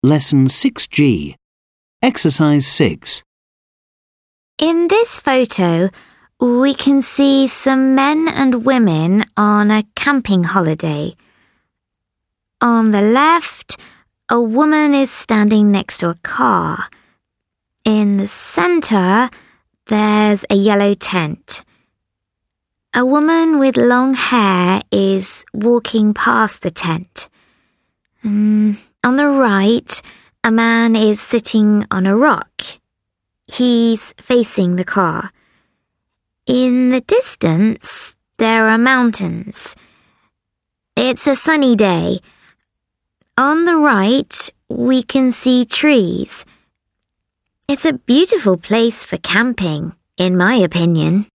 Lesson 6G. Exercise 6. In this photo, we can see some men and women on a camping holiday. On the left, a woman is standing next to a car. In the center, there's a yellow tent. A woman with long hair is walking past the tent. On the right, a man is sitting on a rock. He's facing the car. In the distance, there are mountains. It's a sunny day. On the right, we can see trees. It's a beautiful place for camping, in my opinion.